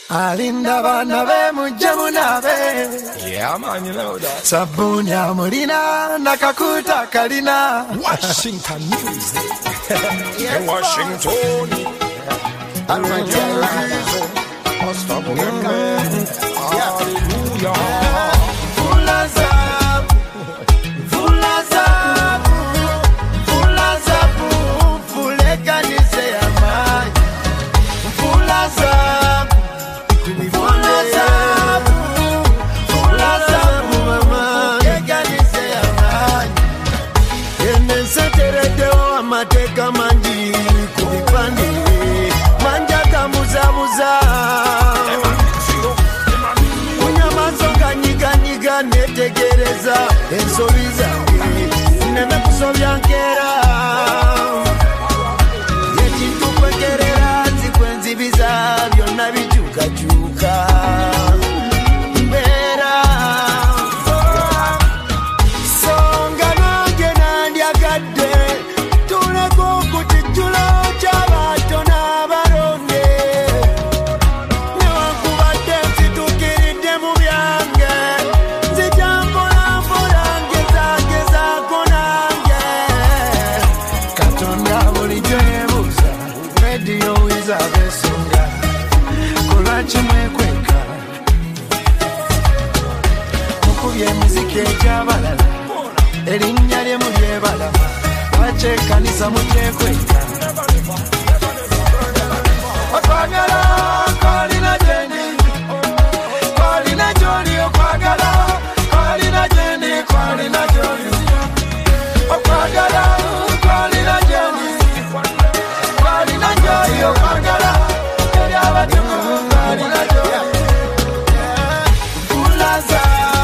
Alinda bana be mujje munabe. Yeah, man, you know that. Sabuni amulina nakakuta kalina. Washington music. In Washington. Hallelujah. Mateka manji kubipande manja kamuzamuza unyamazonga nyiga netegereza ensobi zange neme kusobya nkera yekintu kwegerera zikwenzibiza byonna bikyukakyuka mbeera songa nange nandyagadde ejabalala erinnya lye mulyebalama bakyekanisa mukyekweka okwagala kwalina gyendi kwalina gyoli okwagala kwalina gyendi kwalina gyoli okwagala kwalina gyendi kwalina gyoli okwagala eri abatuku kwalina gyoli kulaza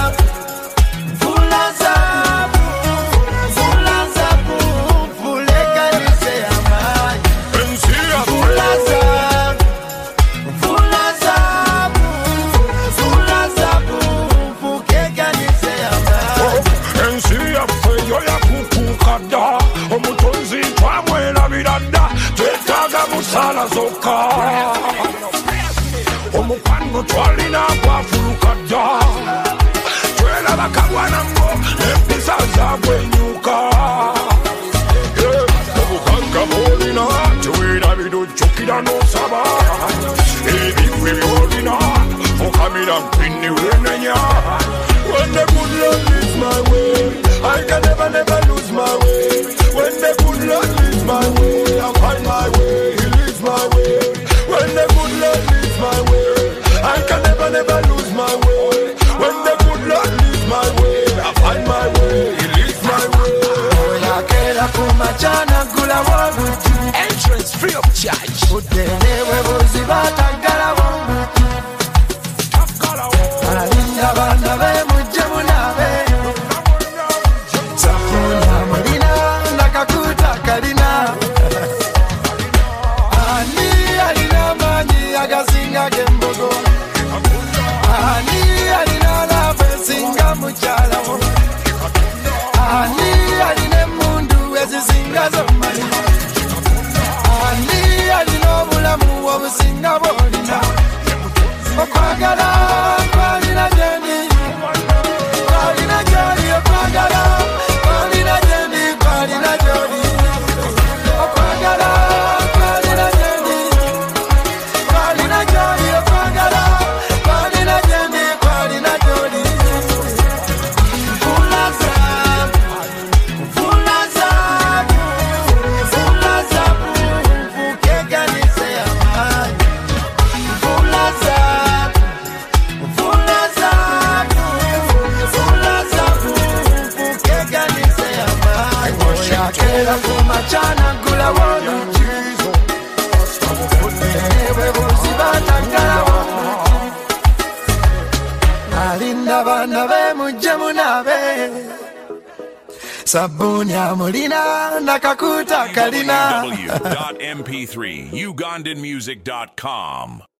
omutonzi twamwerabirada twetaaga musala zokka omukwano twalina gwafuluka dda twelaba kagwanango empisa zagwenyuka obugagga bwolina tewerabira ojjukira n'osaba ebigwe byolina fukamira mpini wenenya. When the good Lord leads my way, I can never lose my way. When the good Lord leads my way, I find my way, He leads my way. When the good Lord leads my way, I can never lose my way. When the good Lord leads my way, I find my way, He leads my way. Oyakera kumachana gula wabutu, entrance free of charge. Utelewe buzibatagala wabutu. Alinda bana be mujje munabe. Sabuni amulina nakakuta kalina. Ani alina manyi agasinga gembogo. Ani alina lafe singa muchala wo. Ani alina mundu ezisinga zomali. Ani alina obulamu obusinga bolina. Okwagala kwalina gyendi kwalina gyoli okwagala kwalina gyendi kwalina gyoli okwagala kwalina gyendi kwalina gyoli okwagala kwalina gyendi kwalina gyoli fulaza fulaza fulaza fukeganise amaanyi fulaza Oyakera kumachana gula wabutu, ewe buzibatagala wabutu. Alinda bana be mujje munabe. Sabuni amulina nakakuta kalina. www.mp3ugandanmusic.com